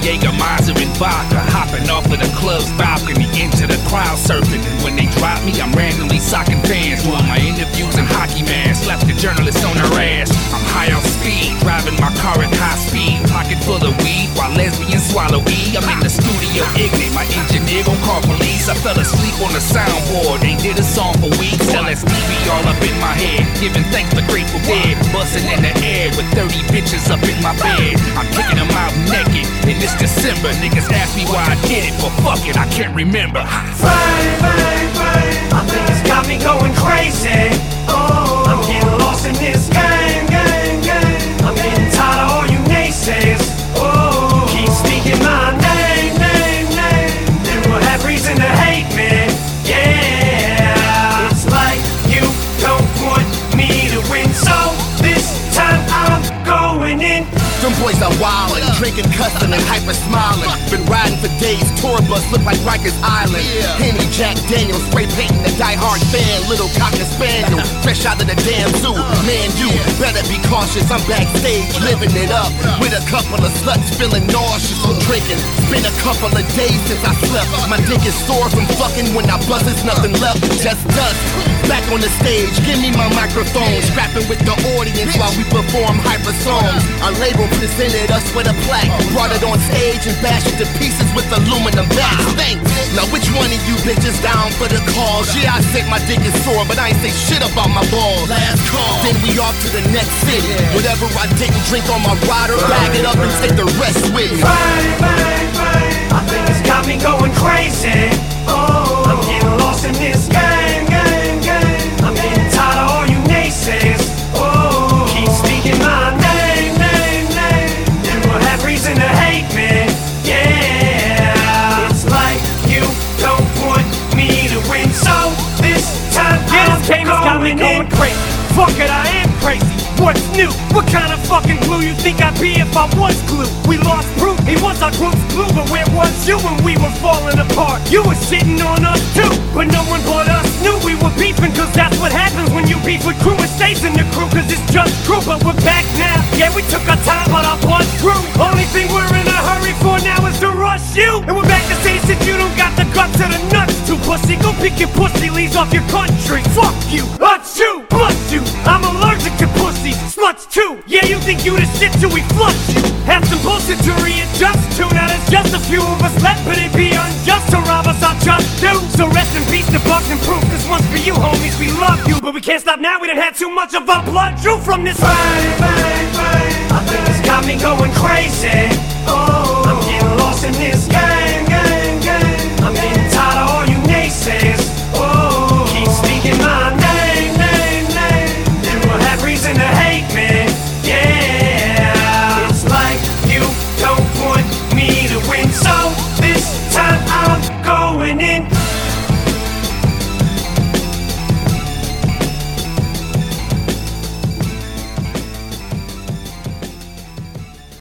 Jägermeister and vodka, hopping off of the club's balcony into the crowd surfing. And when they drop me, I'm randomly socking fans. While my interviews and hockey masks left the journalists on their ass. I'm high on speed, driving my car at high speed, pocket full of weed while lesbians swallow E. I'm in the studio ignorant, my engineer gon' call police. I fell asleep on the soundboard, ain't did a song for weeks. LSD all up in my head, giving thanks for Grateful Dead, busting in the air with 30 bitches up in my bed. I'm kicking them out naked in this December. Niggas ask me why I did it, but fuck it, I can't remember. Bang, bang, bang, I think it's got me going crazy. Oh, I'm getting lost in this game, game, game. I'm getting tired of all you naysayers. Oh, keep speaking my name, name, name. They will have reason to hate me. Yeah, it's like you don't want me to win, so this time I'm going in. Them boys are wildin', drinking, cussin', and hyper smilin'. Been riding for days, tour bus look like Rikers Island. Henny, Jack Daniels, spray painting a die-hard fan. Little cocker spaniel, fresh out of the damn zoo. Man, you better be cautious, I'm backstage living it up. With a couple of sluts feeling nauseous from drinking. Been a couple of days since I slept. My dick is sore from fucking. When I buzz, there's nothing left, just dust. Back on the stage, give me my microphone. Scrapping with the audience while we perform hyper songs. Our label presented us with a plaque, brought it on stage and bashed it to pieces with aluminum backs. Thanks. Now which one of you bitches down for the cause? Yeah, I said my dick is sore, but I ain't say shit about my balls. Last call. Then we off to the next city. Whatever I didn't drink on my rider, bag it up and take the rest with me. Bang, bang, bang, I think it's got me going crazy. Oh, I'm getting lost in this game, game, game. I'm getting tired of all you naysayers. Oh, keep speaking my name, name, name. They will have reason to hate me. Yeah, it's like you don't want me to win, so this time I'm going crazy. Fuck it, I am crazy. What's new? What kind of fucking glue you think I'd be if I was glue? We lost proof, he was our group's glue, but where was you when we were falling apart? You were shitting on us too, but no one but us knew we were beefing, cause that's what happens when you beef with crew. It stays in the crew, cause it's just crew, but we're back now. Yeah, we took our time, but our blood grew. Only thing we're in a hurry for now is to rush you. And we're back to say shit you don't got the guts or the nuts to. Pussy, go pick your pussy leaves off your country. Fuck you, achoo, bust you. I'm allergic to pussy, sluts too. Yeah, you think you the shit till we flush you. Have some bullshit to readjust to. Now there's just a few of us left, but it'd be unjust to rob us, I just do. So rest in peace to Bucks and Proof, cause once for you homies, we love you. But we can't stop now, we done had too much of our blood drew from this. bang, bang, bang, I think it's got me going crazy.